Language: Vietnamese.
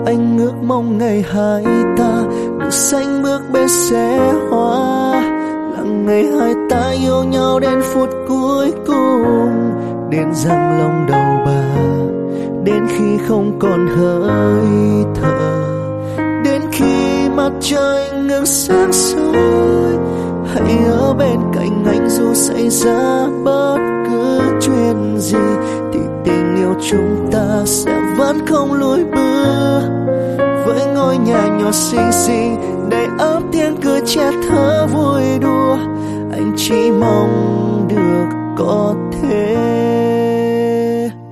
Anh ước mong ngày hai ta được xanh bước bên xe hoa, là ngày hai ta yêu nhau đến phút cuối cùng, đến răng long đầu bà, đến khi không còn hơi thở, đến khi mặt trời ngừng sáng soi. Hãy ở bên cạnh anh dù xảy ra bất cứ chuyện gì, thì tình yêu chúng ta sẽ vẫn không lùi bước. Với ngôi nhà nhỏ xinh xinh đầy ắp tiếng cười trẻ thơ vui đùa, anh chỉ mong được có thế.